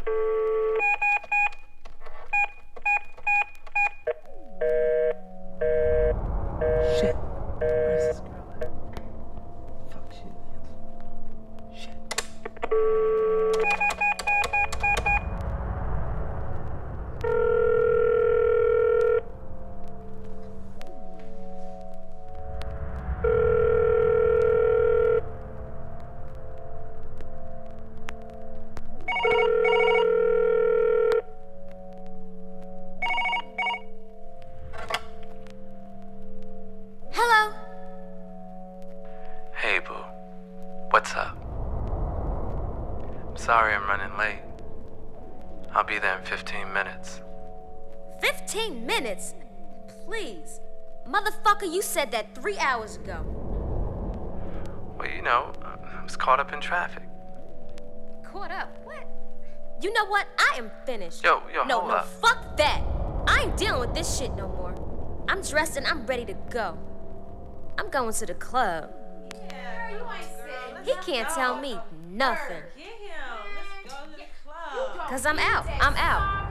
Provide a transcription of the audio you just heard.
Shit. Where's this girl at? Fuck, she didn't answer. Shit. Hello? Hey, boo. What's up? I'm sorry I'm running late. I'll be there in 15 minutes. 15 minutes? Please. Motherfucker, you said that 3 hours ago. Well, you know, I was caught up in traffic. Caught up? What? You know what? I am finished. Yo, no, hold no, up. fuck that. I ain't dealing with this shit no more. I'm dressed and I'm ready to go. I'm going to the club. Yeah, you ain't said. He can't tell me nothing. Get him. Let's go to the club. Cause I'm out. I'm out.